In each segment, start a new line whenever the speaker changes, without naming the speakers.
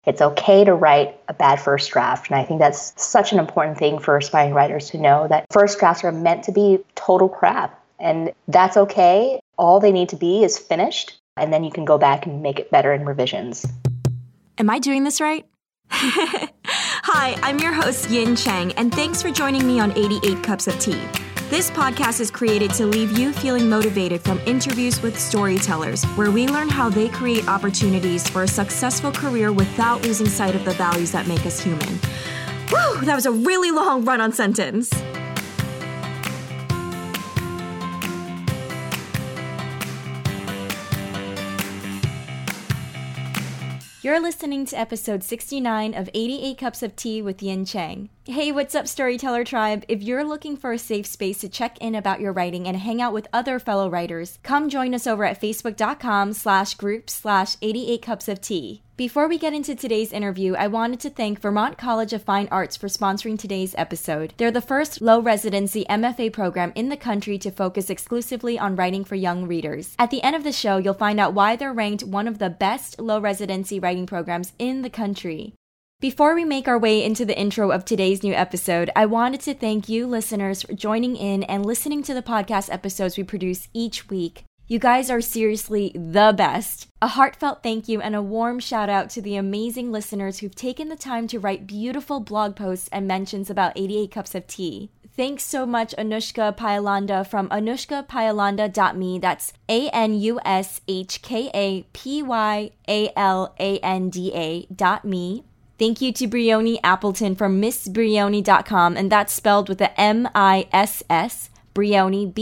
It's okay to write a bad first draft. And I think that's such an important thing for aspiring writers to know, that first drafts are meant to be total crap. And that's okay. All they need to be is finished. And then you can go back and make it better in revisions.
Am I doing this right? Hi, I'm your host, Yin Chang, and thanks for joining me on 88 Cups of Tea. This podcast is created to leave you feeling motivated from interviews with storytellers, where we learn how they create opportunities for a successful career without losing sight of the values that make us human. Whew, that was a really long run-on sentence. You're listening to episode 69 of 88 Cups of Tea with Yin Chang. Hey, what's up, Storyteller Tribe? If you're looking for a safe space to check in about your writing and hang out with other fellow writers, come join us over at facebook.com/group/88 Cups of Tea. Before we get into today's interview, I wanted to thank Vermont College of Fine Arts for sponsoring today's episode. They're the first low-residency MFA program in the country to focus exclusively on writing for young readers. At the end of the show, you'll find out why they're ranked one of the best low-residency writing programs in the country. Before we make our way into the intro of today's new episode, I wanted to thank you listeners for joining in and listening to the podcast episodes we produce each week. You guys are seriously the best. A heartfelt thank you and a warm shout out to the amazing listeners who've taken the time to write beautiful blog posts and mentions about 88 Cups of Tea. Thanks so much, Anushka Pyalanda from anushkapyalanda.me. That's ANUSHKAPYALANDA.me. Thank you to Brioni Appleton from MissBrioni.com, and that's spelled with the MISS, Brioni,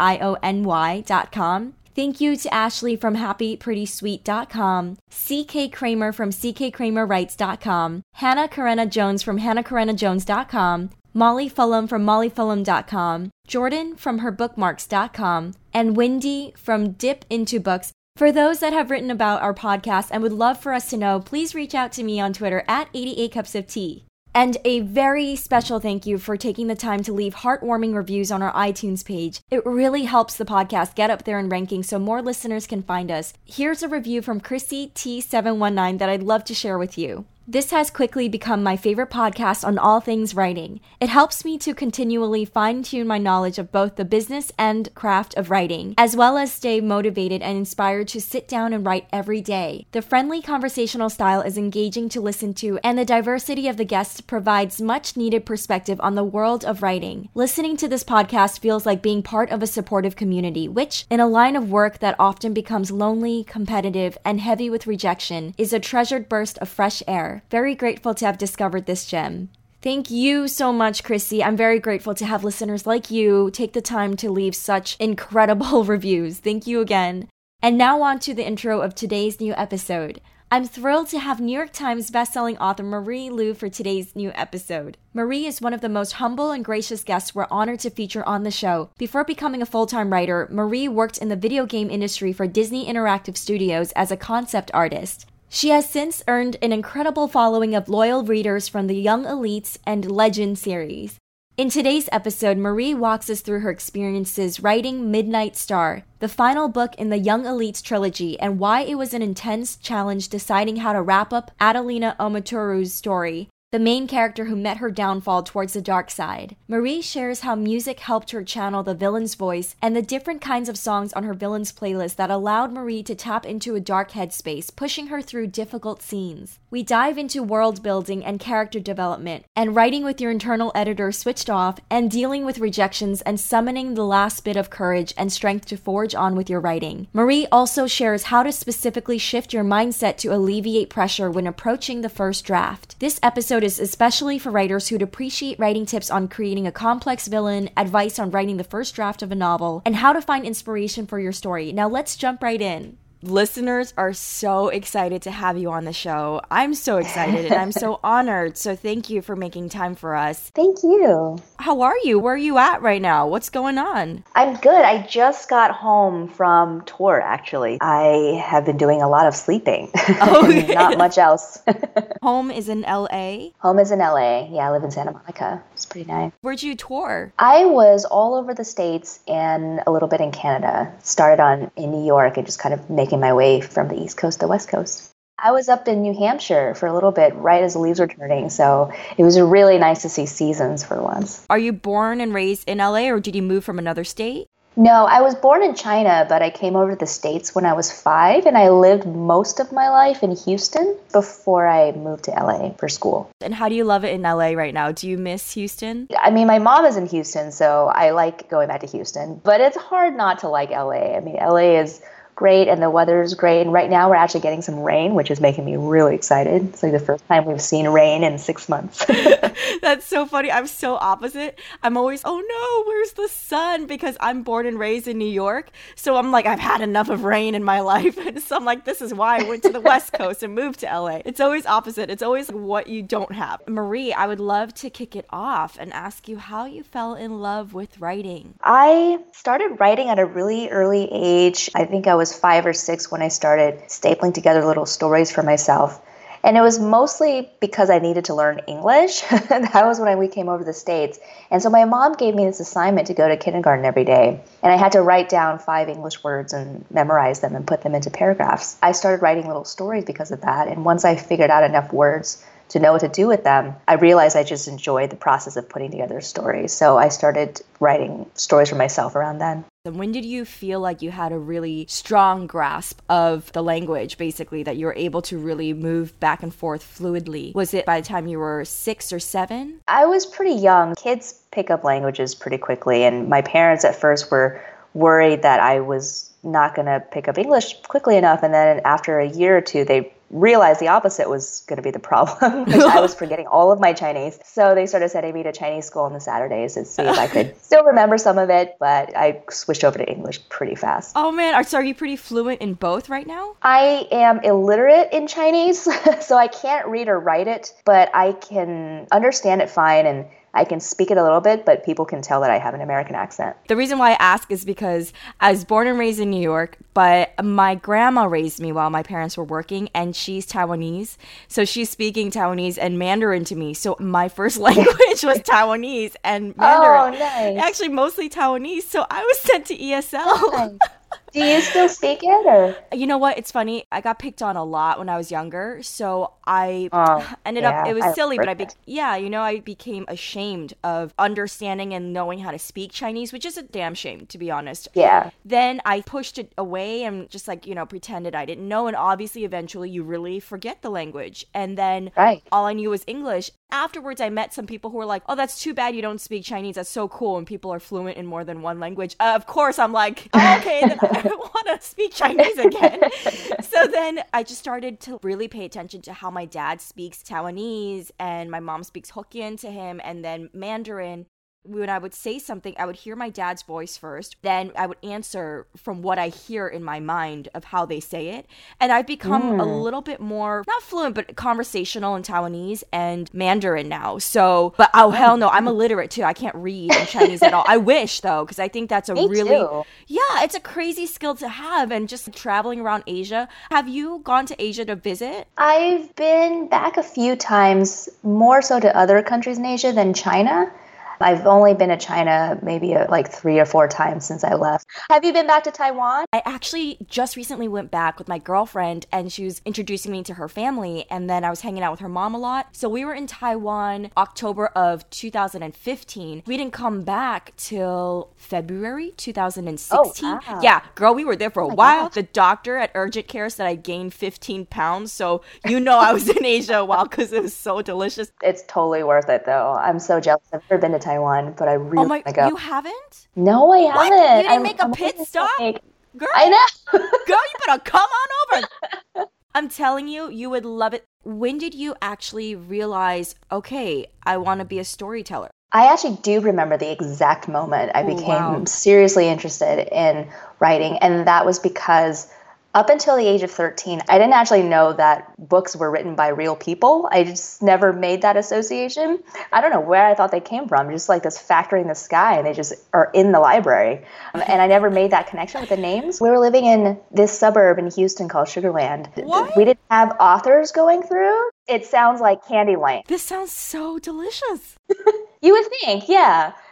BRIONY.com. Thank you to Ashley from HappyPrettySweet.com, CK Kramer from CKKramerWrites.com, Hannah Karenna Jones from HannahKarennaJones.com, Molly Fulham from MollyFulham.com, Jordan from HerBookmarks.com, and Wendy from Dip Into Books. For those that have written about our podcast and would love for us to know, please reach out to me on Twitter at 88 Cups of Tea. And a very special thank you for taking the time to leave heartwarming reviews on our iTunes page. It really helps the podcast get up there in rankings so more listeners can find us. Here's a review from Chrissy T719 that I'd love to share with you. This has quickly become my favorite podcast on all things writing. It helps me to continually fine-tune my knowledge of both the business and craft of writing, as well as stay motivated and inspired to sit down and write every day. The friendly conversational style is engaging to listen to, and the diversity of the guests provides much-needed perspective on the world of writing. Listening to this podcast feels like being part of a supportive community, which, in a line of work that often becomes lonely, competitive, and heavy with rejection, is a treasured burst of fresh air. Very grateful to have discovered this gem. Thank you so much, Chrissy. I'm very grateful to have listeners like you take the time to leave such incredible reviews. Thank you again. And now on to the intro of today's new episode. I'm thrilled to have New York Times bestselling author Marie Lu for today's new episode. Marie is one of the most humble and gracious guests we're honored to feature on the show. Before becoming a full-time writer, Marie worked in the video game industry for Disney Interactive Studios as a concept artist. She has since earned an incredible following of loyal readers from the Young Elites and Legend series. In today's episode, Marie walks us through her experiences writing Midnight Star, the final book in the Young Elites trilogy, and why it was an intense challenge deciding how to wrap up Adelina Omotoru's story, the main character who met her downfall towards the dark side. Marie shares how music helped her channel the villain's voice and the different kinds of songs on her villain's playlist that allowed Marie to tap into a dark headspace, pushing her through difficult scenes. We dive into world building and character development, and writing with your internal editor switched off, and dealing with rejections and summoning the last bit of courage and strength to forge on with your writing. Marie also shares how to specifically shift your mindset to alleviate pressure when approaching the first draft. This episode is especially for writers who'd appreciate writing tips on creating a complex villain, advice on writing the first draft of a novel, and how to find inspiration for your story. Now let's jump right in. Listeners are so excited to have you on the show. I'm so excited and I'm so honored. So thank you for making time for us.
Thank you.
How are you? Where are you at right now? What's going on?
I'm good. I just got home from tour, actually. I have been doing a lot of sleeping.
Oh,
not much else.
Home is in LA?
Home is in LA. Yeah, I live in Santa Monica. It's pretty nice.
Where'd you tour?
I was all over the States and a little bit in Canada. Started in New York and just kind of making my way from the East Coast to the West Coast. I was up in New Hampshire for a little bit right as the leaves were turning. So it was really nice to see seasons for once.
Are you born and raised in LA or did you move from another state?
No, I was born in China, but I came over to the States when I was 5, and I lived most of my life in Houston before I moved to LA for school.
And how do you love it in LA right now? Do you miss Houston?
I mean, my mom is in Houston, so I like going back to Houston, but it's hard not to like LA. I mean, LA is great and the weather is great. And right now we're actually getting some rain, which is making me really excited. It's like the first time we've seen rain in 6 months.
That's so funny. I'm so opposite. I'm always, oh no, where's the sun? Because I'm born and raised in New York. So I'm like, I've had enough of rain in my life. And so I'm like, this is why I went to the West Coast and moved to LA. It's always opposite. It's always what you don't have. Marie, I would love to kick it off and ask you how you fell in love with writing.
I started writing at a really early age. I think I was 5 or 6 when I started stapling together little stories for myself. And it was mostly because I needed to learn English. That was when we came over to the States. And so my mom gave me this assignment to go to kindergarten every day. And I had to write down 5 English words and memorize them and put them into paragraphs. I started writing little stories because of that. And once I figured out enough words to know what to do with them, I realized I just enjoyed the process of putting together stories. So I started writing stories for myself around then.
And when did you feel like you had a really strong grasp of the language, basically, that you were able to really move back and forth fluidly? Was it by the time you were 6 or 7?
I was pretty young. Kids pick up languages pretty quickly, and my parents at first were worried that I was not going to pick up English quickly enough, and then after a year or two, they realized the opposite was going to be the problem, which I was forgetting all of my Chinese. So they started sending me to Chinese school on the Saturdays to see if I could still remember some of it, but I switched over to English pretty fast.
Oh man, so are you pretty fluent in both right now?
I am illiterate in Chinese, so I can't read or write it, but I can understand it fine and I can speak it a little bit, but people can tell that I have an American accent.
The reason why I ask is because I was born and raised in New York, but my grandma raised me while my parents were working, and she's Taiwanese. So she's speaking Taiwanese and Mandarin to me. So my first language was Taiwanese and Mandarin.
Oh, nice.
Actually, mostly Taiwanese. So I was sent to ESL.
Nice. Do you still speak it, or?
You know what? It's funny. I got picked on a lot when I was younger, so I ended up. It was silly, but I became ashamed of understanding and knowing how to speak Chinese, which is a damn shame, to be honest.
Yeah.
Then I pushed it away and just pretended I didn't know, and obviously, eventually, you really forget the language, and then all I knew was English. Afterwards, I met some people who were like, "Oh, that's too bad you don't speak Chinese. That's so cool." And people are fluent in more than one language. Of course, I'm like, oh, okay, then I want to speak Chinese again. So then I just started to really pay attention to how my dad speaks Taiwanese and my mom speaks Hokkien to him and then Mandarin. When I would say something, I would hear my dad's voice first. Then I would answer from what I hear in my mind of how they say it. And I've become a little bit more, not fluent, but conversational in Taiwanese and Mandarin now. So, but oh, hell no, I'm illiterate too. I can't read in Chinese at all. I wish though, because I think that's
Me too.
Yeah, it's a crazy skill to have. And just traveling around Asia. Have you gone to Asia to visit?
I've been back a few times, more so to other countries in Asia than China. I've only been to China maybe 3 or 4 times since I left. Have you been back to Taiwan?
I actually just recently went back with my girlfriend and she was introducing me to her family and then I was hanging out with her mom a lot. So we were in Taiwan October of 2015. We didn't come back till February 2016.
Oh, wow.
Yeah, girl, we were there for a while.
gosh.
The doctor at urgent care said I gained 15 pounds. So I was in Asia a while because it was so delicious.
It's totally worth it though. I'm so jealous. I've never been to Taiwan, but I really want to go.
You haven't?
No, I haven't.
What? You didn't make a pit stop? Girl,
I know.
girl, you better come on over. I'm telling you, you would love it. When did you actually realize, okay, I want to be a storyteller?
I actually do remember the exact moment I became seriously interested in writing, and that was because up until the age of 13, I didn't actually know that books were written by real people. I just never made that association. I don't know where I thought they came from, just like this factory in the sky, and they just are in the library. And I never made that connection with the names. We were living in this suburb in Houston called Sugar Land.
What?
We didn't have authors going through. It sounds like Candy Lane.
This sounds so delicious.
You would think, yeah.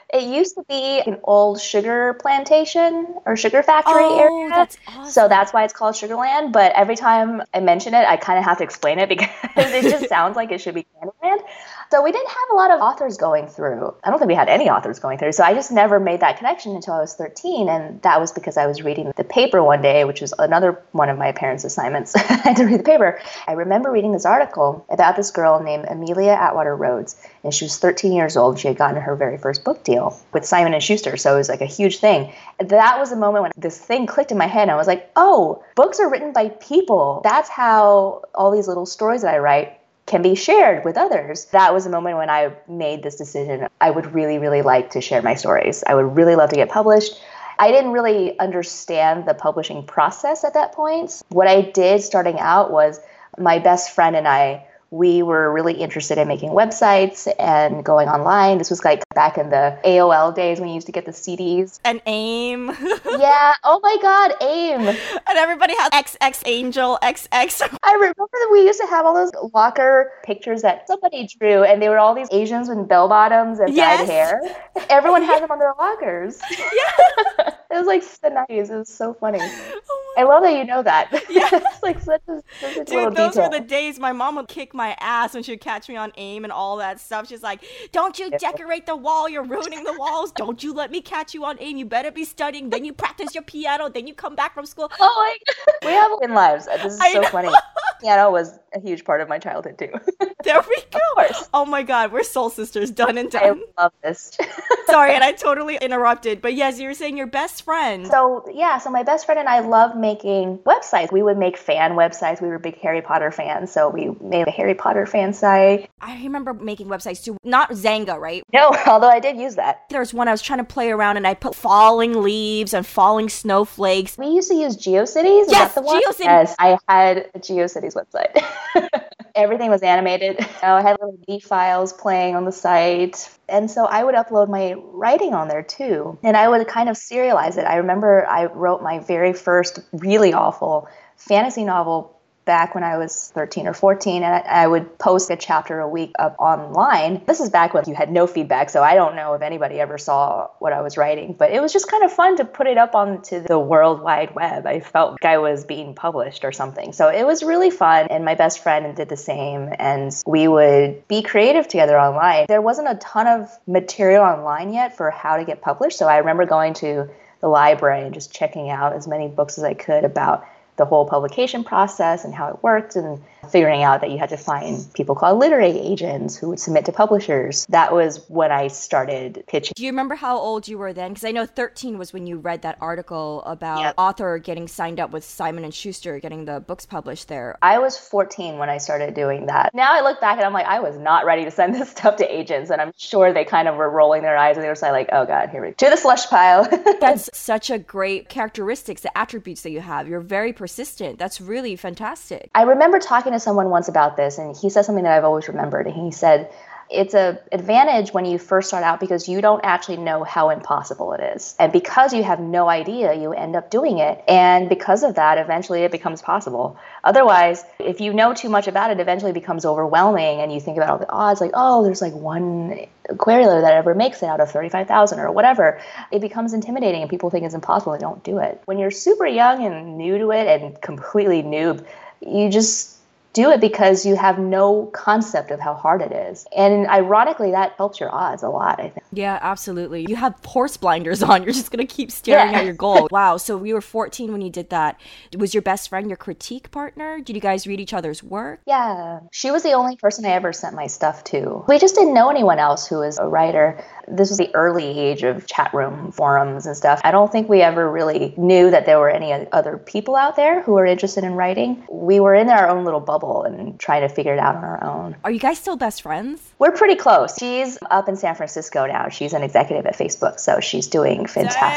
It used to be an old sugar plantation or sugar factory area.
That's awesome.
So that's why it's called Sugarland. But every time I mention it, I kind of have to explain it because it just sounds like it should be Candyland. So we didn't have a lot of authors going through. I don't think we had any authors going through. So I just never made that connection until I was 13. And that was because I was reading the paper one day, which was another one of my parents' assignments. I had to read the paper. I remember reading this article about this girl named Amelia Atwater Rhodes. And she was 13 years old. She had gotten her very first book deal with Simon & Schuster. So it was like a huge thing. That was a moment when this thing clicked in my head. And I was like, oh, books are written by people. That's how all these little stories that I write can be shared with others. That was a moment when I made this decision. I would really, really like to share my stories. I would really love to get published. I didn't really understand the publishing process at that point. What I did starting out was my best friend and I, we were really interested in making websites and going online. This was like back in the AOL days when you used to get the CDs.
And AIM.
Yeah. Oh my God, AIM.
And everybody had XX Angel, XX.
I remember that we used to have all those locker pictures that somebody drew, and they were all these Asians with bell bottoms and dyed hair. Everyone had them on their lockers. Yeah. It was like so nice. It was so funny. I love that you know that. Yeah. It's like such a
Dude,
little
those
detail.
were the days my mom would kick my ass when she would catch me on AIM and all that stuff. She's like, don't you decorate the wall. You're ruining the walls. Don't you let me catch you on AIM. You better be studying. Then you practice your piano. Then you come back from school.
Oh my God. We have in lives. This is so funny. Piano was a huge part of my childhood too.
There we go.
Of course.
Oh my God, we're soul sisters, done and
I
done.
love this.
Sorry, and I totally interrupted. But yes, you were saying your best friend.
So my best friend and I loved making websites. We would make fan websites. We were big Harry Potter fans, so we made a Harry Potter fan site.
I remember making websites too. Not Zanga, right?
No, although I did use that.
There was one I was trying to play around and I put falling leaves and falling snowflakes.
We used to use GeoCities. Is
Yes,
that the one?
GeoCities.
Yes, I had a GeoCities website. Everything was animated. I had little B files playing on the site. And so I would upload my writing on there too. And I would kind of serialize it. I remember I wrote my very first really awful fantasy novel back when I was 13 or 14, and I would post a chapter a week up online. This is back when you had no feedback, so I don't know if anybody ever saw what I was writing, but it was just kind of fun to put it up onto the World Wide Web. I felt like I was being published or something. So it was really fun, and my best friend did the same, and we would be creative together online. There wasn't a ton of material online yet for how to get published, so I remember going to the library and just checking out as many books as I could about the whole publication process and how it worked, and figuring out that you had to find people called literary agents who would submit to publishers. That was when I started pitching.
Do you remember how old you were then? Because I know 13 was when you read that article about
Yep.
author getting signed up with Simon & Schuster, getting the books published there.
I was 14 when I started doing that. Now I look back and I'm like, I was not ready to send this stuff to agents, and I'm sure they kind of were rolling their eyes and they were like, oh God, here we go. To the slush pile.
That's such a great characteristics, the attributes that you have. You're very persistent. That's really fantastic.
I remember talking to someone once about this, and he said something that I've always remembered. And he said, it's an advantage when you first start out because you don't actually know how impossible it is. And because you have no idea, you end up doing it. And because of that, eventually it becomes possible. Otherwise, if you know too much about it, eventually it becomes overwhelming and you think about all the odds, like, oh, there's like one queryler that ever makes it out of 35,000 or whatever. It becomes intimidating and people think it's impossible and don't do it. When you're super young and new to it and completely noob, you just do it because you have no concept of how hard it is. And ironically, that helps your odds a lot, I think.
Yeah, absolutely. You have horse blinders on. You're just going to keep staring at your goal. Wow. So you were 14 when you did that. Was your best friend your critique partner? Did you guys read each other's work?
Yeah. She was the only person I ever sent my stuff to. We just didn't know anyone else who was a writer. This was the early age of chat room forums and stuff. I don't think we ever really knew that there were any other people out there who were interested in writing. We were in our own little bubble and trying to figure it out on our own.
Are you guys still best friends?
We're pretty close. She's up in San Francisco now. She's an executive at Facebook, so she's doing fantastic.
Damn.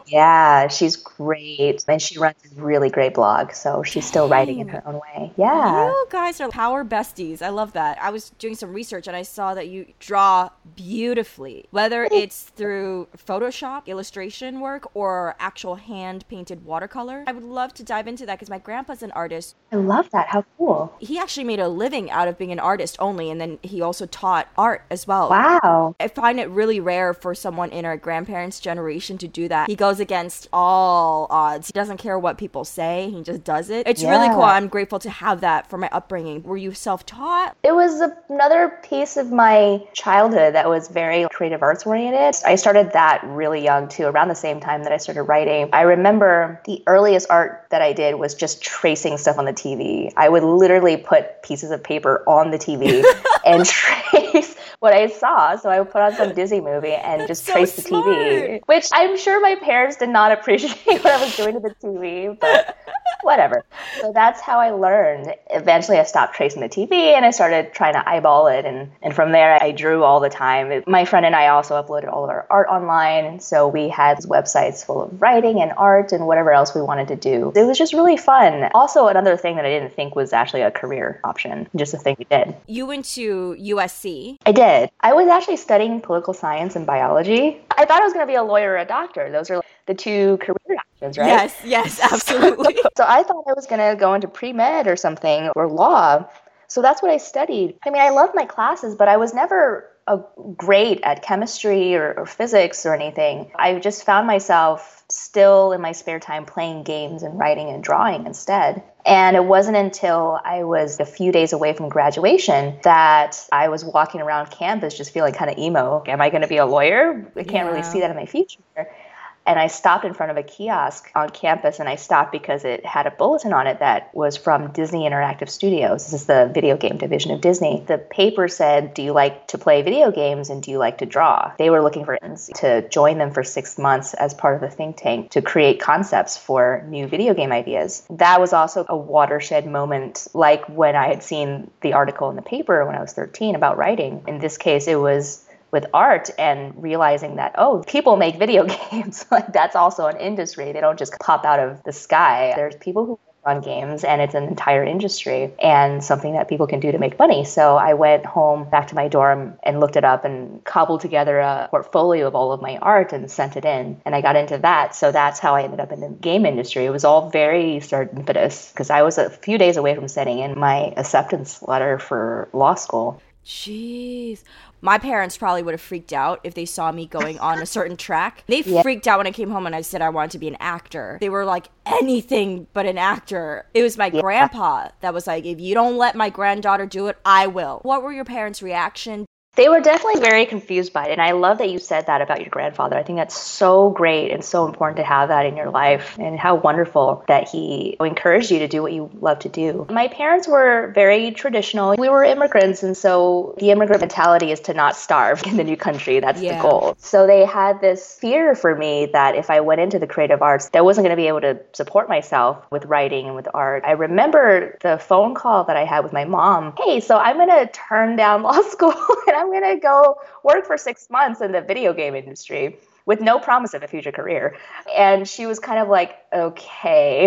Yeah, she's great. And she runs a really great blog. So she's still writing in her own way. Yeah.
You guys are power besties. I love that. I was doing some research and I saw that you draw beautifully, whether it's through Photoshop, illustration work, or actual hand-painted watercolor. I would love to dive into that because my grandpa's an artist.
I love that. How cool.
He actually made a living out of being an artist only, and then he also taught art as well.
Wow.
I find it really rare for someone in our grandparents' generation to do that. He goes against all odds. He doesn't care what people say. He just does it. It's really cool. I'm grateful to have that for my upbringing. Were you self-taught?
It was another piece of my childhood that was very creative arts oriented. I started that really young too, around the same time that I started writing. I remember the earliest art that I did was just tracing stuff on the TV. I would literally put pieces of paper on the TV and trace what I saw. So I would put on some Disney movie and just trace the TV, which I'm sure my parents did not appreciate what I was doing to the TV, but whatever. So that's how I learned. Eventually I stopped tracing the TV and I started trying to eyeball it. And from there I drew all the time. My friend and I also uploaded all of our art online. So we had websites full of writing and art and whatever else we wanted to do. It was just really fun. Also, another thing that I didn't think was actually a career option, just a thing we did.
You went to USC?
I did. I was actually studying political science and biology. I thought I was going to be a lawyer or a doctor. Those are the two career options, right?
Yes, absolutely.
So I thought I was going to go into pre-med or something, or law. So that's what I studied. I mean, I loved my classes, but I was never great at chemistry or physics or anything. I just found myself still in my spare time playing games and writing and drawing instead. And it wasn't until I was a few days away from graduation that I was walking around campus just feeling kind of emo. Am I going to be a lawyer? I can't really see that in my future. And I stopped in front of a kiosk on campus, and I stopped because it had a bulletin on it that was from Disney Interactive Studios. This is the video game division of Disney. The paper said, do you like to play video games and do you like to draw? They were looking for friends to join them for 6 months as part of the think tank to create concepts for new video game ideas. That was also a watershed moment, like when I had seen the article in the paper when I was 13 about writing. In this case, it was with art and realizing that, oh, people make video games. Like that's also an industry. They don't just pop out of the sky. There's people who work on games and it's an entire industry and something that people can do to make money. So I went home back to my dorm and looked it up and cobbled together a portfolio of all of my art and sent it in. And I got into that. So that's how I ended up in the game industry. It was all very serendipitous because I was a few days away from sending in my acceptance letter for law school.
Jeez. My parents probably would have freaked out if they saw me going on a certain track. They freaked out when I came home and I said I wanted to be an actor. They were like, anything but an actor. It was my grandpa that was like, if you don't let my granddaughter do it, I will. What were your parents' reaction?
They were definitely very confused by it. And I love that you said that about your grandfather. I think that's so great and so important to have that in your life. And how wonderful that he encouraged you to do what you love to do. My parents were very traditional. We were immigrants. And so the immigrant mentality is to not starve in the new country. That's the goal. So they had this fear for me that if I went into the creative arts, that I wasn't going to be able to support myself with writing and with art. I remember the phone call that I had with my mom. Hey, so I'm going to turn down law school and I'm going to go work for 6 months in the video game industry with no promise of a future career. And she was kind of like, okay.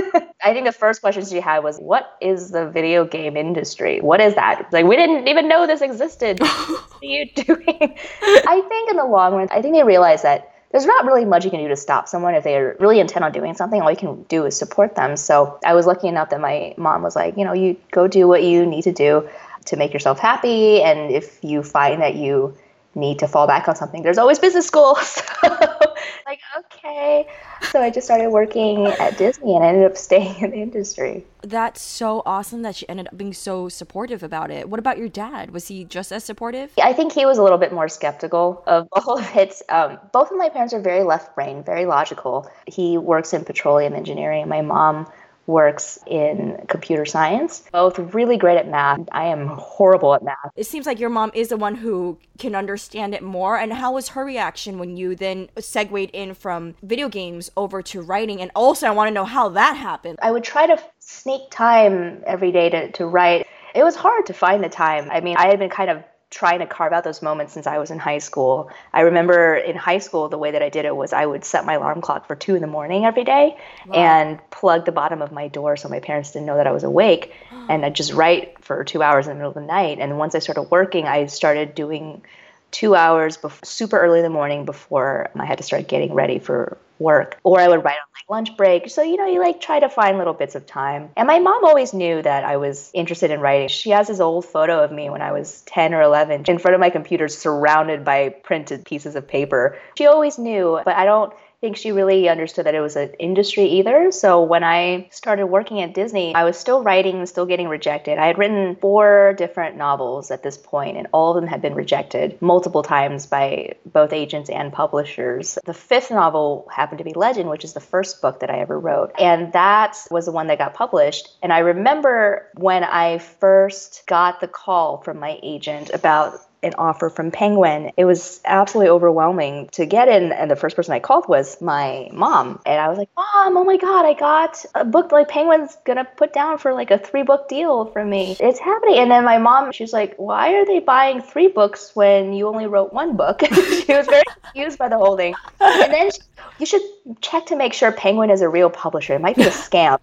I think the first question she had was, what is the video game industry? What is that? Like, we didn't even know this existed. What are you doing? I think in the long run, I think they realized that there's not really much you can do to stop someone if they're really intent on doing something. All you can do is support them. So I was lucky enough that my mom was like, you go do what you need to do to make yourself happy. And if you find that you need to fall back on something, there's always business school. So like, okay. So I just started working at Disney and I ended up staying in the industry.
That's so awesome that she ended up being so supportive about it. What about your dad? Was he just as supportive?
I think he was a little bit more skeptical of all of it. Both of my parents are very left-brained, very logical. He works in petroleum engineering. My mom works in computer science, both really great at math. I am horrible at math.
It seems like your mom is the one who can understand it more. And how was her reaction when you then segued in from video games over to writing? And also, I want to know how that happened.
I would try to sneak time every day to write. It was hard to find the time. I mean, I had been kind of trying to carve out those moments since I was in high school. I remember in high school, the way that I did it was I would set my alarm clock for 2 a.m. every day. Wow. And plug the bottom of my door so my parents didn't know that I was awake. And I'd just write for 2 hours in the middle of the night. And once I started working, I started doing 2 hours super early in the morning before I had to start getting ready for work. Or I would write on like lunch break. So, you like try to find little bits of time. And my mom always knew that I was interested in writing. She has this old photo of me when I was 10 or 11 in front of my computer surrounded by printed pieces of paper. She always knew, but I don't think she really understood that it was an industry either. So when I started working at Disney, I was still writing and still getting rejected. I had written 4 different novels at this point, and all of them had been rejected multiple times by both agents and publishers. The 5th novel happened to be Legend, which is the first book that I ever wrote. And that was the one that got published. And I remember when I first got the call from my agent about an offer from Penguin, it was absolutely overwhelming to get in. And the first person I called was my mom. And I was like, Mom, oh my God, I got a book like Penguin's going to put down for like a 3-book deal for me. It's happening. And then my mom, she's like, why are they buying 3 books when you only wrote 1 book? She was very confused by the whole thing. And then you should check to make sure Penguin is a real publisher. It might be a scam.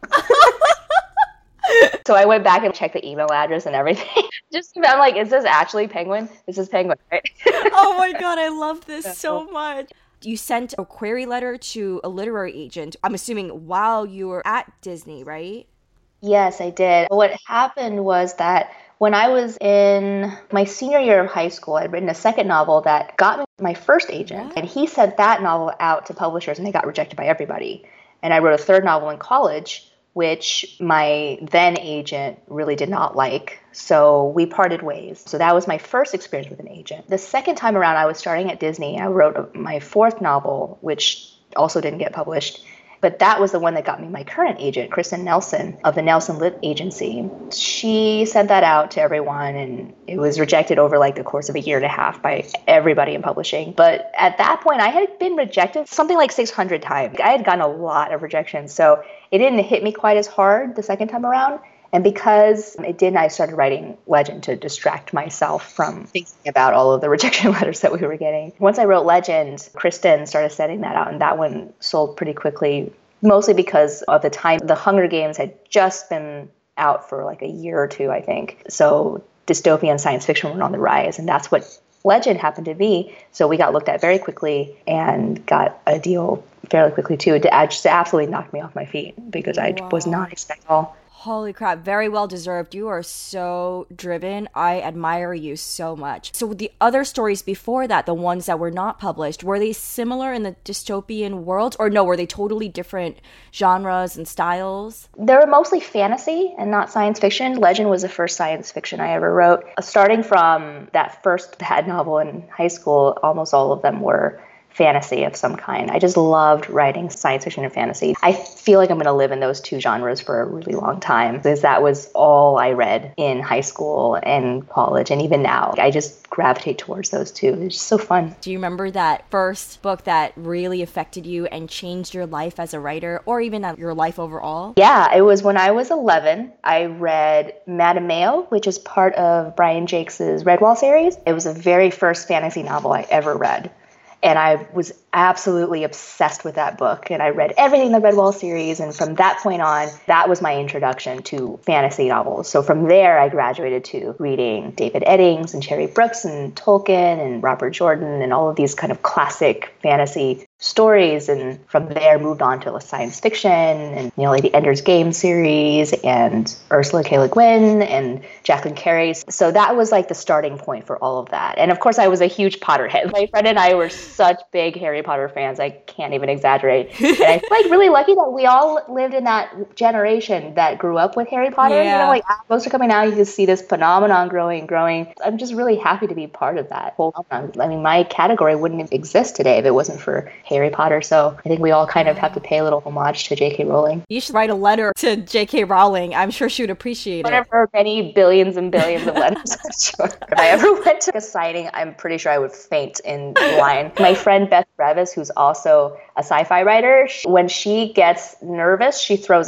So I went back and checked the email address and everything. I'm like, is this actually Penguin? This is Penguin, right?
Oh my God, I love this so much. You sent a query letter to a literary agent, I'm assuming while you were at Disney, right?
Yes, I did. What happened was that when I was in my senior year of high school, I'd written a second novel that got me my first agent. What? And he sent that novel out to publishers and they got rejected by everybody. And I wrote a 3rd novel in college, which my then agent really did not like. So we parted ways. So that was my first experience with an agent. The second time around, I was starting at Disney. I wrote my 4th novel, which also didn't get published. But that was the one that got me my current agent, Kristen Nelson of the Nelson Lit Agency. She sent that out to everyone, and it was rejected over like the course of 1.5 years by everybody in publishing. But at that point, I had been rejected something like 600 times. I had gotten a lot of rejections, so it didn't hit me quite as hard the second time around. And because it didn't, I started writing Legend to distract myself from thinking about all of the rejection letters that we were getting. Once I wrote Legend, Kristen started sending that out, and that one sold pretty quickly, mostly because of the time. The Hunger Games had just been out for like a year or 2, I think. So dystopian and science fiction were on the rise, and that's what Legend happened to be. So we got looked at very quickly and got a deal fairly quickly too. It just absolutely knocked me off my feet because I was not expecting all.
Holy crap, very well deserved. You are so driven. I admire you so much. So the other stories before that, the ones that were not published, were they similar in the dystopian world? Or no, were they totally different genres and styles?
They were mostly fantasy and not science fiction. Legend was the first science fiction I ever wrote. Starting from that first bad novel in high school, almost all of them were fantasy of some kind. I just loved writing science fiction and fantasy. I feel like I'm going to live in those 2 genres for a really long time because that was all I read in high school and college, and even now. I just gravitate towards those 2. It's just so fun.
Do you remember that first book that really affected you and changed your life as a writer, or even your life overall?
Yeah, it was when I was 11. I read Madame Mayo, which is part of Brian Jacques' Redwall series. It was the very first fantasy novel I ever read. And I was absolutely obsessed with that book. And I read everything in the Redwall series. And from that point on, that was my introduction to fantasy novels. So from there, I graduated to reading David Eddings and Cherry Brooks and Tolkien and Robert Jordan and all of these kind of classic fantasy stories. And from there, moved on to science fiction and, like the Ender's Game series and Ursula K. Le Guin and Jacqueline Carey. So that was like the starting point for all of that. And of course, I was a huge Potterhead. My friend and I were such big Harry Potter fans. I can't even exaggerate. And I feel really lucky that we all lived in that generation that grew up with Harry Potter.
Yeah.
As books are coming out, you can see this phenomenon growing. I'm just really happy to be part of that whole phenomenon. I mean, my category wouldn't exist today if it wasn't for Harry Potter. So I think we all kind of have to pay a little homage to J.K. Rowling.
You should write a letter to J.K. Rowling. I'm sure she would appreciate
One of her many billions and billions of letters. Sure. If I ever went to a signing, I'm pretty sure I would faint in line. My friend Beth Revis, who's also a sci-fi writer, when she gets nervous, she throws up.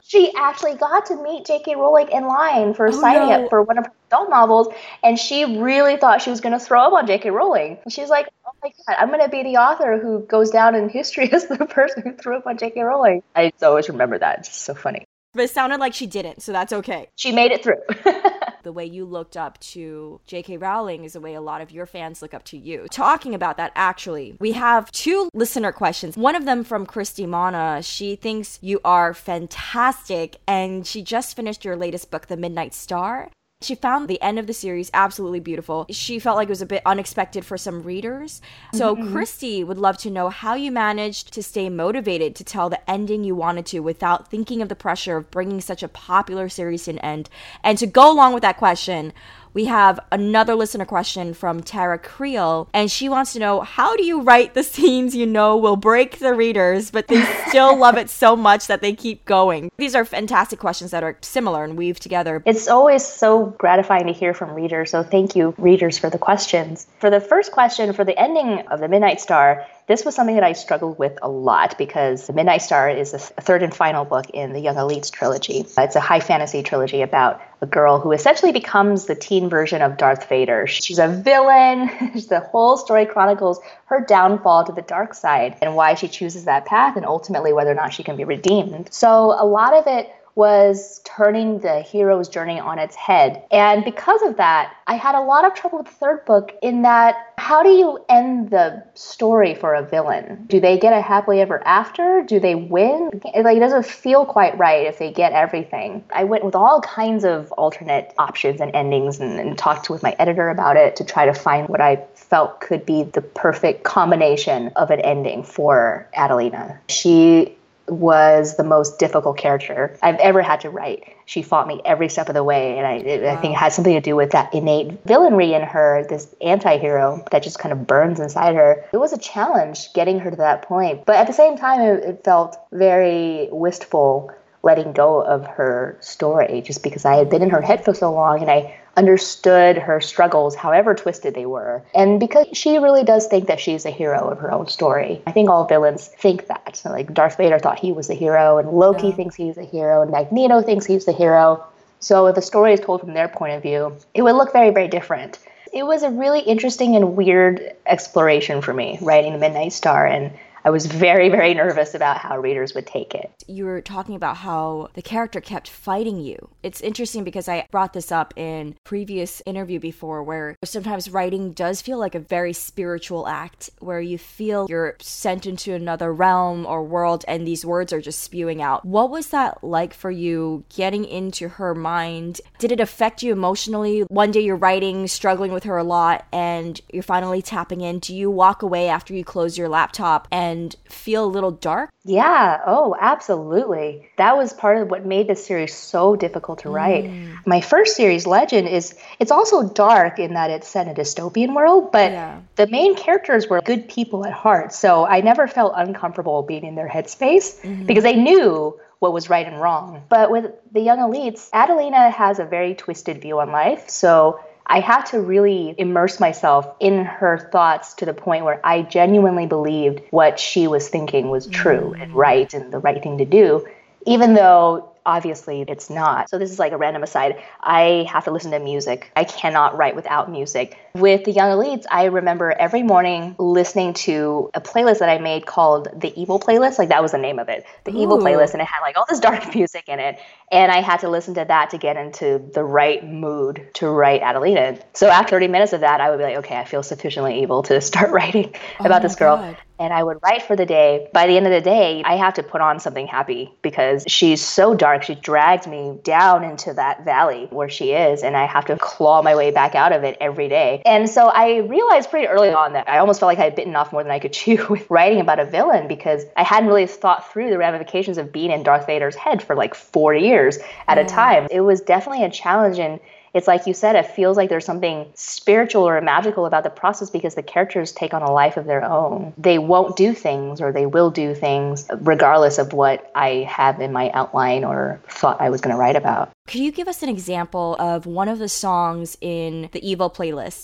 She actually got to meet J.K. Rowling in line for signing up for one of her adult novels, and she really thought she was going to throw up on J.K. Rowling. And she's like, oh my God, I'm going to be the author who goes down in history as the person who threw up on J.K. Rowling. I always remember that. It's just so funny.
But it sounded like she didn't, so that's okay.
She made it through.
The way you looked up to J.K. Rowling is the way a lot of your fans look up to you. Talking about that, actually, we have 2 listener questions. One of them from Christy Mana. She thinks you are fantastic, and she just finished your latest book, The Midnight Star. She found the end of the series absolutely beautiful. She felt like it was a bit unexpected for some readers. So Christy would love to know how you managed to stay motivated to tell the ending you wanted to without thinking of the pressure of bringing such a popular series to an end. And to go along with that question, we have another listener question from Tara Creel, and she wants to know, how do you write the scenes you know will break the readers, but they still love it so much that they keep going? These are fantastic questions that are similar and weave together.
It's always so gratifying to hear from readers, so thank you, readers, for the questions. For the first question, for the ending of The Midnight Star, this was something that I struggled with a lot because The Midnight Star is the third and final book in the Young Elites trilogy. It's a high fantasy trilogy about a girl who essentially becomes the teen version of Darth Vader. She's a villain. The whole story chronicles her downfall to the dark side and why she chooses that path and ultimately whether or not she can be redeemed. So a lot of it was turning the hero's journey on its head. And because of that, I had a lot of trouble with the third book in that, how do you end the story for a villain? Do they get a happily ever after? Do they win? It doesn't feel quite right if they get everything. I went with all kinds of alternate options and endings and talked with my editor about it to try to find what I felt could be the perfect combination of an ending for Adelina. She was the most difficult character I've ever had to write. She fought me every step of the way, and I think it had something to do with that innate villainry in her, this anti-hero that just kind of burns inside her. It was a challenge getting her to that point, but at the same time, it felt very wistful letting go of her story, just because I had been in her head for so long, and I understood her struggles, however twisted they were. And because she really does think that she's a hero of her own story. I think all villains think that. So like Darth Vader thought he was the hero, and Loki thinks he's the hero, and Magneto thinks he's the hero. So if a story is told from their point of view, it would look very, very different. It was a really interesting and weird exploration for me, writing The Midnight Star, and I was very, very nervous about how readers would take it.
You were talking about how the character kept fighting you. It's interesting because I brought this up in previous interview before, where sometimes writing does feel like a very spiritual act, where you feel you're sent into another realm or world and these words are just spewing out. What was that like for you, getting into her mind? Did it affect you emotionally? One day you're writing, struggling with her a lot, and you're finally tapping in. Do you walk away after you close your laptop and feel a little dark?
Yeah, oh, absolutely. That was part of what made this series so difficult to write. My first series, Legend, it's also dark in that it's set in a dystopian world, but the main characters were good people at heart. So I never felt uncomfortable being in their headspace because they knew what was right and wrong. But with the Young Elites, Adelina has a very twisted view on life. So I had to really immerse myself in her thoughts to the point where I genuinely believed what she was thinking was true and right and the right thing to do, even though obviously it's not. So this is like a random aside. I have to listen to music. I cannot write without music. With the Young Elites, I remember every morning listening to a playlist that I made called The Evil Playlist. Like that was the name of it. The Evil Playlist. And it had like all this dark music in it. And I had to listen to that to get into the right mood to write Adelina. So after 30 minutes of that, I would be like, okay, I feel sufficiently evil to start writing about this girl. God. And I would write for the day. By the end of the day, I have to put on something happy because she's so dark. She drags me down into that valley where she is, and I have to claw my way back out of it every day. And so I realized pretty early on that I almost felt like I had bitten off more than I could chew with writing about a villain because I hadn't really thought through the ramifications of being in Darth Vader's head for like 4 years at a time. It was definitely a challenge, and it's like you said, it feels like there's something spiritual or magical about the process because the characters take on a life of their own. They won't do things or they will do things regardless of what I have in my outline or thought I was going to write about.
Could you give us an example of one of the songs in the Evil Playlist?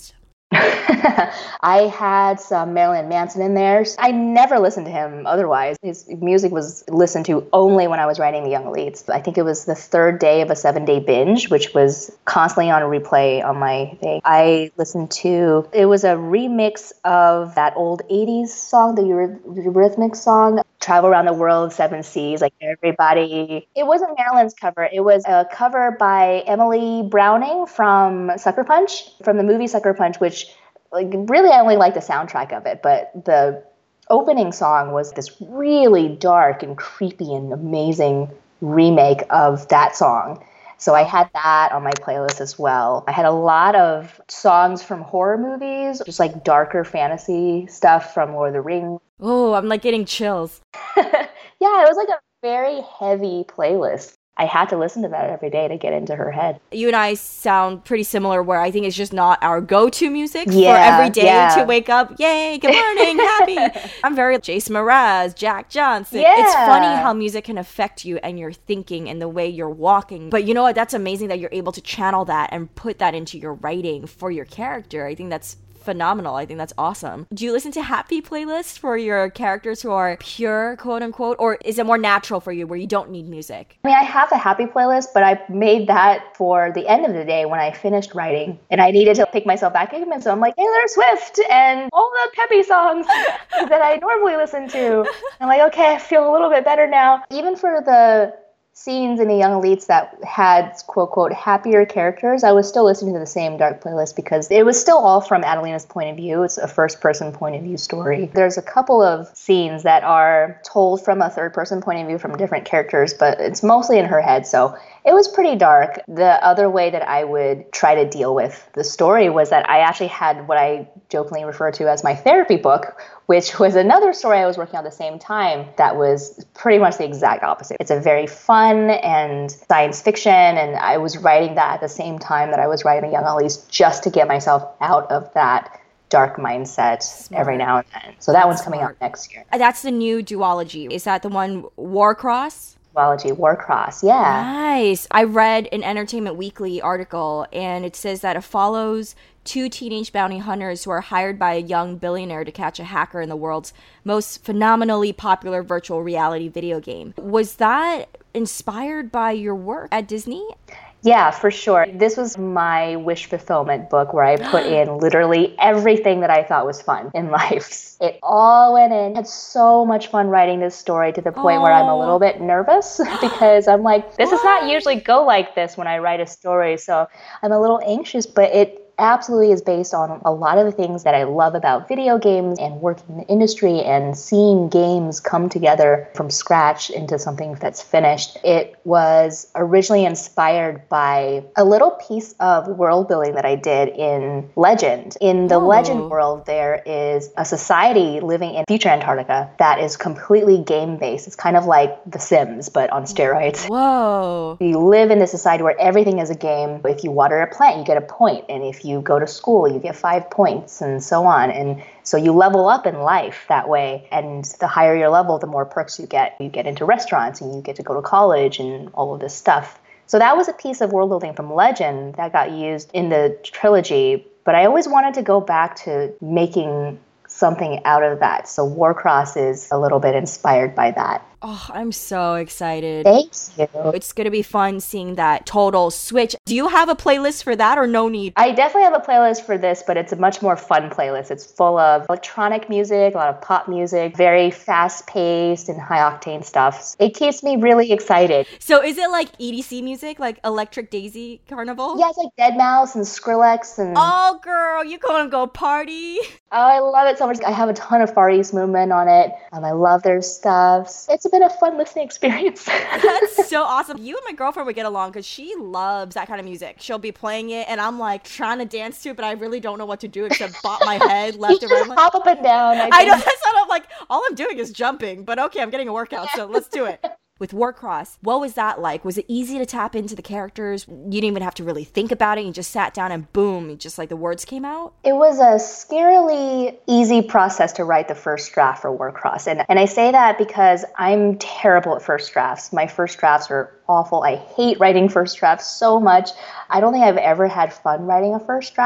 I had some Marilyn Manson in there. I never listened to him otherwise. His music was listened to only when I was writing The Young Elites. I think it was the third day of a 7-day binge, which was constantly on replay on my thing. I listened to, it was a remix of that old 80s song, the Eurythmics song, Travel Around the World, Seven Seas, like everybody. It wasn't Marilyn's cover. It was a cover by Emily Browning from Sucker Punch, from the movie Sucker Punch, which really I only like the soundtrack of it, but the opening song was this really dark and creepy and amazing remake of that song. So I had that on my playlist as well. I had a lot of songs from horror movies, just like darker fantasy stuff from Lord of the Rings.
Oh, I'm like getting chills.
Yeah, it was like a very heavy playlist. I had to listen to that every day to get into her head.
You and I sound pretty similar where I think it's just not our go-to music for every day to wake up, yay, good morning, happy. I'm very Jason Mraz, Jack Johnson. Yeah. It's funny how music can affect you and your thinking and the way you're walking. But you know what? That's amazing that you're able to channel that and put that into your writing for your character. I think that's phenomenal. I think that's awesome. Do you listen to happy playlists for your characters who are pure, quote unquote, or is it more natural for you where you don't need music?
I mean, I have a happy playlist, but I made that for the end of the day when I finished writing and I needed to pick myself back in. And so I'm like, Taylor Swift and all the peppy songs that I normally listen to. I'm like, okay, I feel a little bit better now. Even for the scenes in the Young Elites that had, quote, quote, happier characters, I was still listening to the same dark playlist because it was still all from Adelina's point of view. It's a first-person point of view story. There's a couple of scenes that are told from a third-person point of view from different characters, but it's mostly in her head, so it was pretty dark. The other way that I would try to deal with the story was that I actually had what I jokingly refer to as my therapy book, which was another story I was working on at the same time that was pretty much the exact opposite. It's a very fun and science fiction, and I was writing that at the same time that I was writing The Young Elites just to get myself out of that dark mindset every now and then. So that one's coming out next year.
That's the new duology. Is that the one Warcross?
Warcross, yeah.
Nice. I read an Entertainment Weekly article, and it says that it follows two teenage bounty hunters who are hired by a young billionaire to catch a hacker in the world's most phenomenally popular virtual reality video game. Was that inspired by your work at Disney?
Yeah, for sure. This was my wish fulfillment book where I put in literally everything that I thought was fun in life. It all went in. I had so much fun writing this story to the point where I'm a little bit nervous because I'm like, this does not usually go like this when I write a story. So I'm a little anxious, but it absolutely is based on a lot of the things that I love about video games and working in the industry and seeing games come together from scratch into something that's finished. It was originally inspired by a little piece of world building that I did in Legend. In the Legend world, there is a society living in future Antarctica that is completely game-based. It's kind of like The Sims, but on steroids.
Whoa.
You live in this society where everything is a game. If you water a plant, you get a point. And if you go to school, you get 5 points and so on. And so you level up in life that way. And the higher your level, the more perks you get. You get into restaurants and you get to go to college and all of this stuff. So that was a piece of world building from Legend that got used in the trilogy. But I always wanted to go back to making something out of that. So Warcross is a little bit inspired by that.
Oh, I'm so excited.
Thank you.
It's going to be fun seeing that total switch. Do you have a playlist for that or no need?
I definitely have a playlist for this, but it's a much more fun playlist. It's full of electronic music, a lot of pop music, very fast-paced and high-octane stuff. It keeps me really excited.
So is it like EDC music, like Electric Daisy Carnival?
Yeah, it's like Deadmau5 and Skrillex. And
oh, girl, you gonna go party?
Oh, I love it so much. I have a ton of Far East Movement on it. I love their stuff. It's been a fun listening experience.
That's so awesome. You and my girlfriend would get along because she loves that kind of music. She'll be playing it and I'm like trying to dance to it, but I really don't know what to do except bop my head left and right.
Just hop up and down.
I know, that's what I'm like, all I'm doing is jumping, but okay, I'm getting a workout, so let's do it. With Warcross, what was that like? Was it easy to tap into the characters? You didn't even have to really think about it. You just sat down and boom, just like the words came out?
It was a scarily easy process to write the first draft for Warcross. And I say that because I'm terrible at first drafts. My first drafts are awful. I hate writing first drafts so much. I don't think I've ever had fun writing a first draft.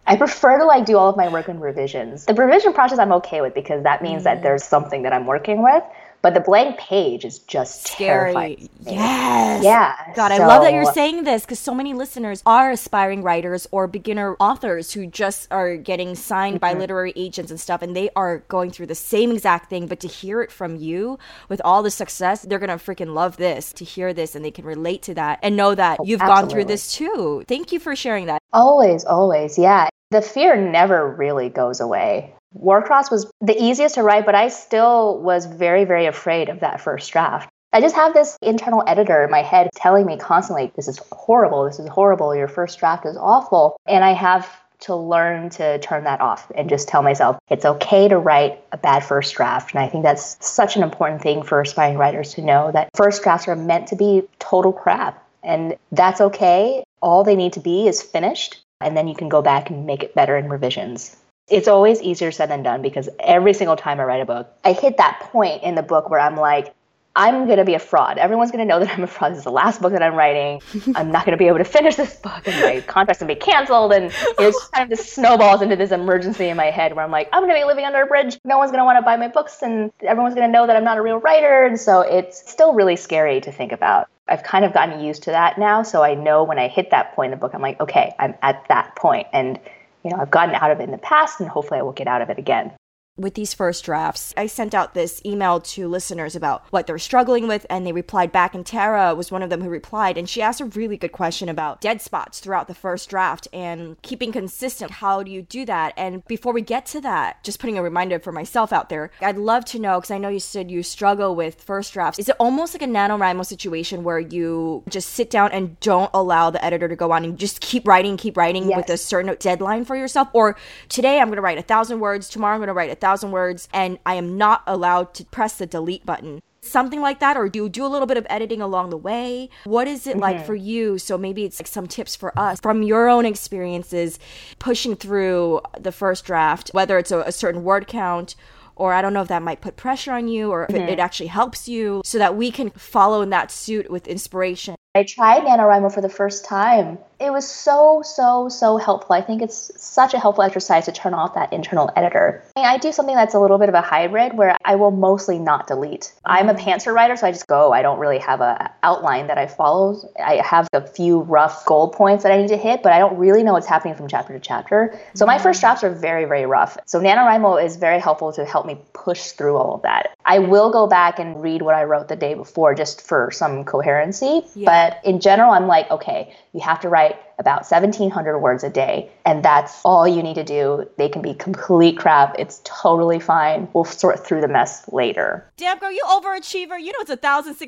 I prefer to do all of my work in revisions. The revision process I'm okay with because that means that there's something that I'm working with. But the blank page is just terrifying.
Yes.
Yeah.
God, I love that you're saying this because so many listeners are aspiring writers or beginner authors who just are getting signed by literary agents and stuff, and they are going through the same exact thing. But to hear it from you with all the success, they're going to freaking love this, to hear this, and they can relate to that and know that you've gone through this too. Thank you for sharing that.
Always, always. Yeah. The fear never really goes away. Warcross was the easiest to write, but I still was very, very afraid of that first draft. I just have this internal editor in my head telling me constantly, this is horrible, your first draft is awful. And I have to learn to turn that off and just tell myself, it's okay to write a bad first draft. And I think that's such an important thing for aspiring writers to know, that first drafts are meant to be total crap. And that's okay. All they need to be is finished. And then you can go back and make it better in revisions. It's always easier said than done because every single time I write a book, I hit that point in the book where I'm like, I'm going to be a fraud. Everyone's going to know that I'm a fraud. This is the last book that I'm writing. I'm not going to be able to finish this book and my contract's going to be canceled. And it's kind of this snowballs into this emergency in my head where I'm like, I'm going to be living under a bridge. No one's going to want to buy my books and everyone's going to know that I'm not a real writer. And so it's still really scary to think about. I've kind of gotten used to that now. So I know when I hit that point in the book, I'm like, okay, I'm at that point. And I've gotten out of it in the past and hopefully I will get out of it again.
With these first drafts, I sent out this email to listeners about what they're struggling with, and they replied back, and Tara was one of them who replied, and she asked a really good question about dead spots throughout the first draft and keeping consistent. How do you do that? And before we get to that, just putting a reminder for myself out there, I'd love to know, because I know you said you struggle with first drafts. Is it almost like a NaNoWriMo situation where you just sit down and don't allow the editor to go on and just keep writing yes. with a certain deadline for yourself? Or today I'm going to write 1,000 words, tomorrow I'm going to write 1,000 words, and I am not allowed to press the delete button. Something like that, or do you do a little bit of editing along the way? What is it like for you? So maybe it's like some tips for us from your own experiences pushing through the first draft, whether it's a certain word count, or I don't know if that might put pressure on you or if it actually helps you, so that we can follow in that suit with inspiration.
I tried NaNoWriMo for the first time. It was so helpful. I think it's such a helpful exercise to turn off that internal editor. I do something that's a little bit of a hybrid where I will mostly not delete. I'm a pantser writer, so I just go. I don't really have an outline that I follow. I have a few rough goal points that I need to hit, but I don't really know what's happening from chapter to chapter. So my first drafts are very, very rough. So NaNoWriMo is very helpful to help me push through all of that. I will go back and read what I wrote the day before just for some coherency, but in general, I'm like, okay, you have to write about 1,700 words a day, and that's all you need to do. They can be complete crap. It's totally fine. We'll sort through the mess later.
Damn, girl, you overachiever. You know it's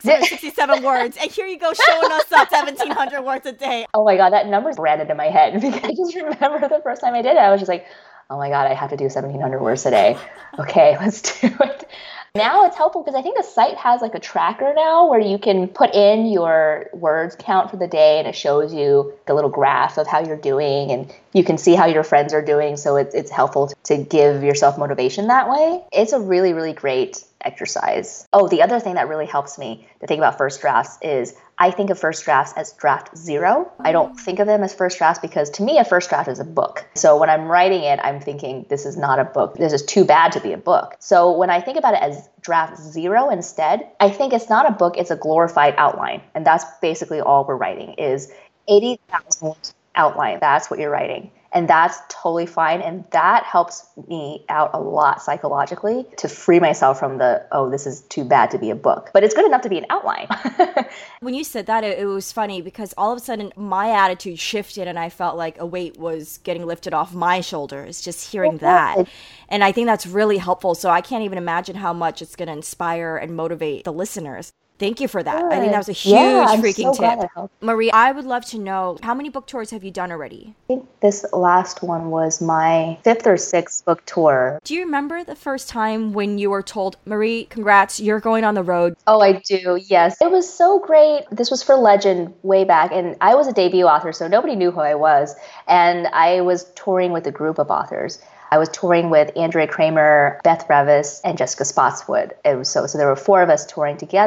1,667 words, and here you go showing us up 1,700 words a day.
Oh my God, that number's branded in my head because I just remember the first time I did it, I was just like, oh my God, I have to do 1,700 words a day. Okay, let's do it. Now it's helpful because I think the site has like a tracker now where you can put in your words count for the day and it shows you a little graph of how you're doing and you can see how your friends are doing. So it's helpful to give yourself motivation that way. It's a really, really great exercise. Oh, the other thing that really helps me to think about first drafts is I think of first drafts as draft zero. I don't think of them as first drafts because to me, a first draft is a book. So when I'm writing it, I'm thinking this is not a book. This is too bad to be a book. So when I think about it as draft zero instead, I think it's not a book, it's a glorified outline. And that's basically all we're writing is 80,000 outline. That's what you're writing. And that's totally fine. And that helps me out a lot psychologically to free myself from this is too bad to be a book. But it's good enough to be an outline.
When you said that, it was funny because all of a sudden my attitude shifted and I felt like a weight was getting lifted off my shoulders just hearing that. And I think that's really helpful. So I can't even imagine how much it's going to inspire and motivate the listeners. Thank you for that. Good. I think that was a huge freaking tip. Marie, I would love to know, how many book tours have you done already?
I think this last one was my 5th or 6th book tour.
Do you remember the first time when you were told, Marie, congrats, you're going on the road?
Oh, I do. Yes. It was so great. This was for Legend way back, and I was a debut author, so nobody knew who I was. And I was touring with a group of authors. I was touring with Andrea Kramer, Beth Revis, and Jessica Spotswood. So there were 4 of us touring together.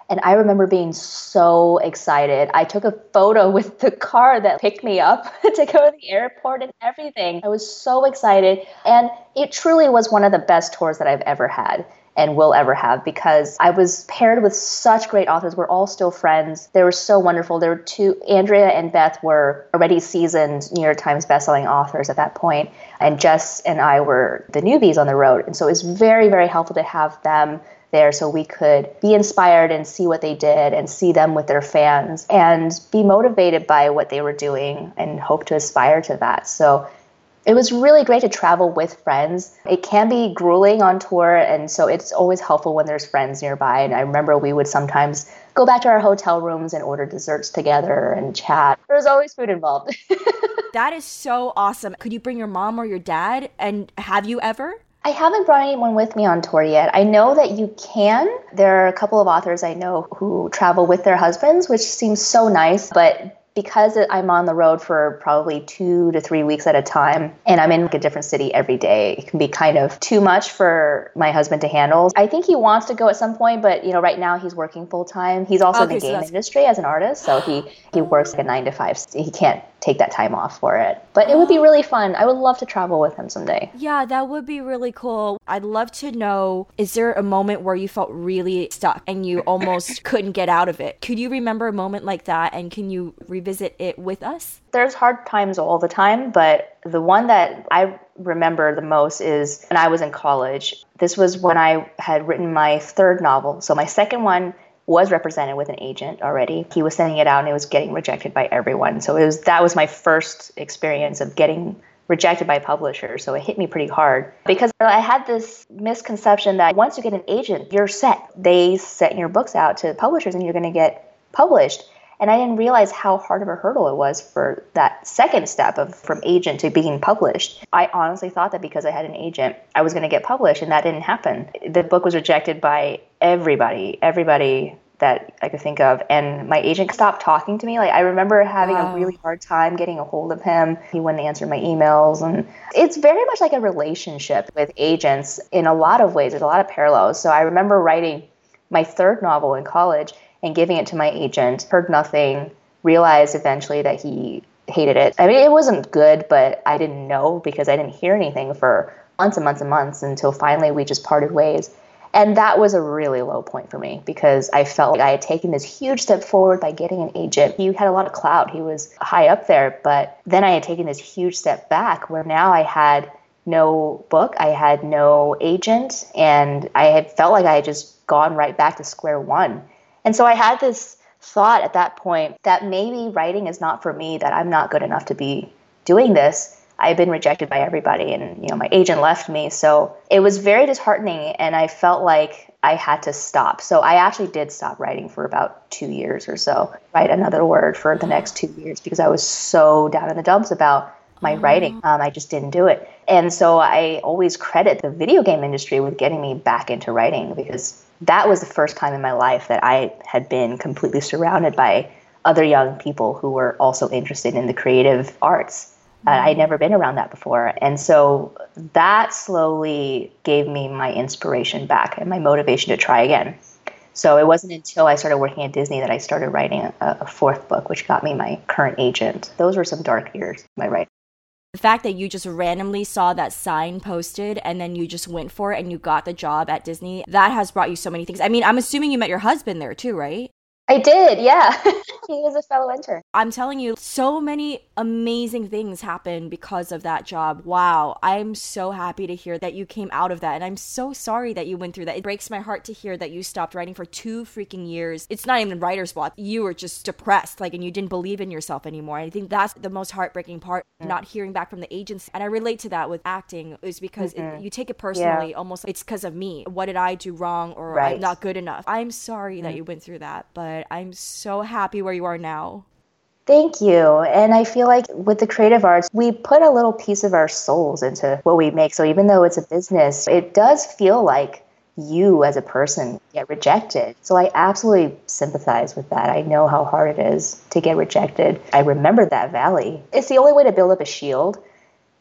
And I remember being so excited. I took a photo with the car that picked me up to go to the airport and everything. I was so excited. And it truly was one of the best tours that I've ever had and will ever have, because I was paired with such great authors. We're all still friends. They were so wonderful. There were two, Andrea and Beth were already seasoned New York Times bestselling authors at that point, and Jess and I were the newbies on the road. And so it was very, very helpful to have them there so we could be inspired and see what they did and see them with their fans and be motivated by what they were doing and hope to aspire to that. So it was really great to travel with friends. It can be grueling on tour, and so it's always helpful when there's friends nearby. And I remember we would sometimes go back to our hotel rooms and order desserts together and chat. There was always food involved.
That is so awesome. Could you bring your mom or your dad? And have you ever?
I haven't brought anyone with me on tour yet. I know that you can. There are a couple of authors I know who travel with their husbands, which seems so nice, but because I'm on the road for probably 2 to 3 weeks at a time, and I'm in a different city every day, it can be kind of too much for my husband to handle. I think he wants to go at some point, but right now he's working full time. He's also in the game industry as an artist, so he works like a 9 to 5. He can't take that time off for it. But it would be really fun. I would love to travel with him someday.
Yeah, that would be really cool. I'd love to know, is there a moment where you felt really stuck and you almost couldn't get out of it? Could you remember a moment like that, and can you revisit it with us?
There's hard times all the time, but the one that I remember the most is when I was in college. This was when I had written my third novel. So my second one was represented with an agent already. He was sending it out and it was getting rejected by everyone. So that was my first experience of getting rejected by publishers. So it hit me pretty hard because I had this misconception that once you get an agent, you're set. They send your books out to publishers and you're going to get published. And I didn't realize how hard of a hurdle it was for that second step of from agent to being published. I honestly thought that because I had an agent, I was going to get published, and that didn't happen. The book was rejected by everybody that I could think of. And my agent stopped talking to me. Like, I remember having a really hard time getting a hold of him. He wouldn't answer my emails. And it's very much like a relationship with agents in a lot of ways. There's a lot of parallels. So I remember writing my third novel in college and giving it to my agent, heard nothing, realized eventually that he hated it. I mean, it wasn't good, but I didn't know because I didn't hear anything for months and months and months until finally we just parted ways. And that was a really low point for me because I felt like I had taken this huge step forward by getting an agent. He had a lot of clout. He was high up there, but then I had taken this huge step back where now I had no book, I had no agent, and I had felt like I had just gone right back to square one. And so I had this thought at that point that maybe writing is not for me, that I'm not good enough to be doing this. I've been rejected by everybody and, my agent left me. So it was very disheartening and I felt like I had to stop. So I actually did stop writing for about 2 years or so, write another word for the next 2 years because I was so down in the dumps about my writing. I just didn't do it. And so I always credit the video game industry with getting me back into writing because that was the first time in my life that I had been completely surrounded by other young people who were also interested in the creative arts. I'd never been around that before. And so that slowly gave me my inspiration back and my motivation to try again. So it wasn't until I started working at Disney that I started writing a fourth book, which got me my current agent. Those were some dark years, my writing.
The fact that you just randomly saw that sign posted and then you just went for it and you got the job at Disney, that has brought you so many things. I mean, I'm assuming you met your husband there too, right?
I did, yeah. He was a fellow intern.
I'm telling you, so many amazing things happened because of that job. Wow. I'm so happy to hear that you came out of that. And I'm so sorry that you went through that. It breaks my heart to hear that you stopped writing for 2 freaking years. It's not even writer's block. You were just depressed, and you didn't believe in yourself anymore. I think that's the most heartbreaking part, not hearing back from the agency. And I relate to that with acting is because you take it personally, almost it's because of me. What did I do wrong or I'm not good enough? I'm sorry that you went through that, but I'm so happy where you are now.
Thank you. And I feel like with the creative arts, we put a little piece of our souls into what we make. So even though it's a business, it does feel like you as a person get rejected. So I absolutely sympathize with that. I know how hard it is to get rejected. I remember that valley. It's the only way to build up a shield.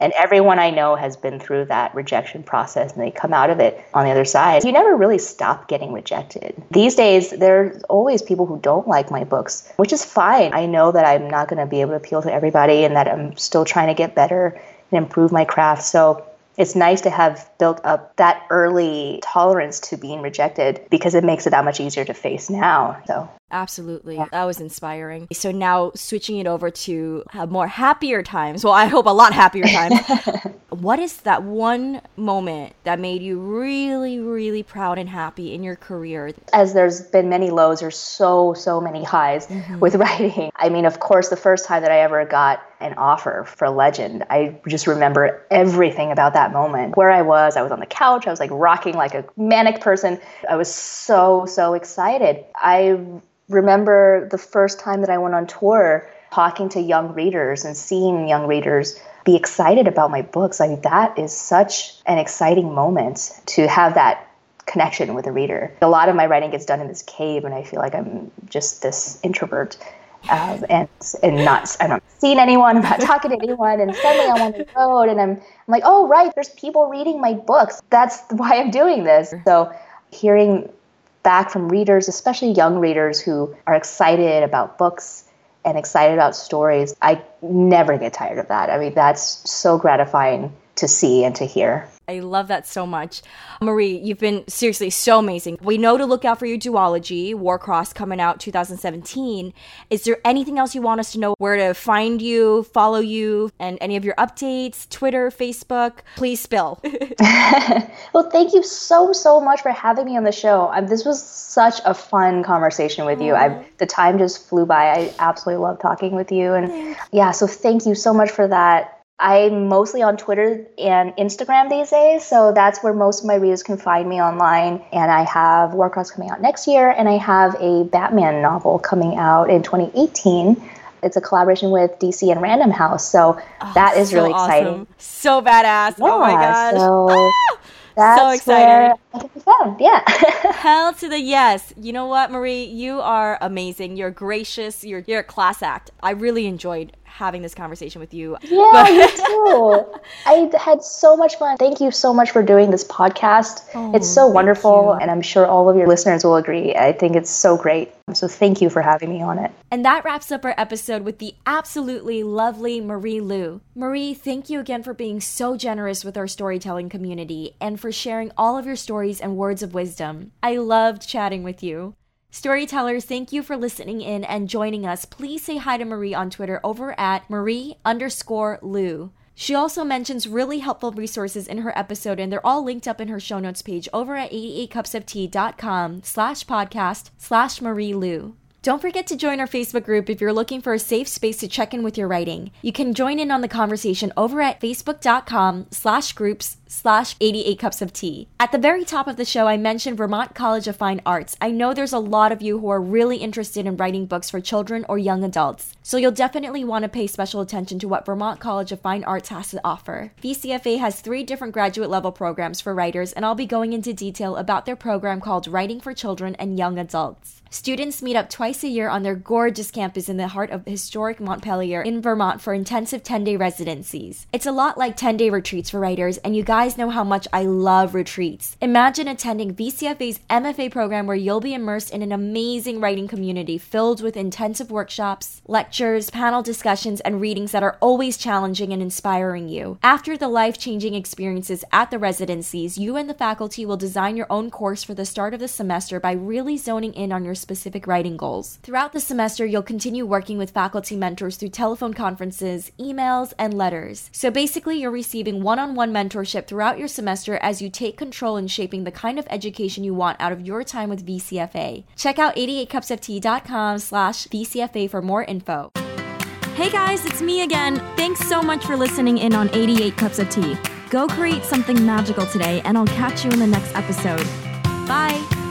And everyone I know has been through that rejection process and they come out of it on the other side. You never really stop getting rejected. These days, there's always people who don't like my books, which is fine. I know that I'm not going to be able to appeal to everybody and that I'm still trying to get better and improve my craft. So it's nice to have built up that early tolerance to being rejected because it makes it that much easier to face now. So
absolutely. Yeah. That was inspiring. So now switching it over to more happier times. Well, I hope a lot happier times. What is that one moment that made you really, really proud and happy in your career?
As there's been many lows, there's so many highs with writing. I mean, of course, the first time that I ever got an offer for Legend, I just remember everything about that moment. Where I was on the couch, I was like rocking like a manic person. I was so excited. I remember the first time that I went on tour, talking to young readers and seeing young readers be excited about my books. I mean, that is such an exciting moment to have that connection with a reader. A lot of my writing gets done in this cave, and I feel like I'm just this introvert. And I'm not seeing anyone, I'm not talking to anyone, and suddenly I'm on the road and I'm like, oh, right, there's people reading my books. That's why I'm doing this. So hearing back from readers, especially young readers who are excited about books and excited about stories, I never get tired of that. I mean, that's so gratifying to see and to hear.
I love that so much. Marie, you've been seriously so amazing. We know to look out for your duology, Warcross, coming out 2017. Is there anything else you want us to know? Where to find you, follow you, and any of your updates, Twitter, Facebook? Please spill.
Well, thank you so much for having me on the show. This was such a fun conversation with you. The time just flew by. I absolutely love talking with you. And so thank you so much for that. I'm mostly on Twitter and Instagram these days, so that's where most of my readers can find me online. And I have Warcross coming out next year, and I have a Batman novel coming out in 2018. It's a collaboration with DC and Random House, so that is so really exciting.
Awesome. So badass.
Yeah,
oh my gosh.
So that's
so excited.
I can be found. Yeah.
Hell to the yes. You know what, Marie? You are amazing. You're gracious. You're a class act. I really enjoyed having this conversation with you.
Yeah, you too. I had so much fun. Thank you so much for doing this podcast. It's so wonderful, and I'm sure all of your listeners will agree. I think it's so great. So thank you for having me on it.
And that wraps up our episode with the absolutely lovely Marie Lu. Marie, thank you again for being so generous with our storytelling community and for sharing all of your stories and words of wisdom. I loved chatting with you. Storytellers, thank you for listening in and joining us. Please say hi to Marie on Twitter over at Marie_Lu. She also mentions really helpful resources in her episode, and they're all linked up in her show notes page over at 88cupsoftea.com/podcast/Marie Lu. Don't forget to join our Facebook group if you're looking for a safe space to check in with your writing. You can join in on the conversation over at facebook.com/groups/88cupsoftea. At the very top of the show, I mentioned Vermont College of Fine Arts. I know there's a lot of you who are really interested in writing books for children or young adults, so you'll definitely want to pay special attention to what Vermont College of Fine Arts has to offer. VCFA has 3 different graduate level programs for writers, and I'll be going into detail about their program called Writing for Children and Young Adults. Students meet up twice a year on their gorgeous campus in the heart of historic Montpelier in Vermont for intensive 10-day residencies. It's a lot like 10-day retreats for writers, and you guys know how much I love retreats. Imagine attending VCFA's MFA program where you'll be immersed in an amazing writing community filled with intensive workshops, lectures, panel discussions, and readings that are always challenging and inspiring you. After the life-changing experiences at the residencies, you and the faculty will design your own course for the start of the semester by really zoning in on your specific writing goals. Throughout the semester, you'll continue working with faculty mentors through telephone conferences, emails, and letters. So basically, you're receiving one-on-one mentorship throughout your semester as you take control in shaping the kind of education you want out of your time with VCFA. Check out 88cupsoftea.com/VCFA for more info. Hey guys, it's me again. Thanks so much for listening in on 88 Cups of Tea. Go create something magical today, and I'll catch you in the next episode. Bye!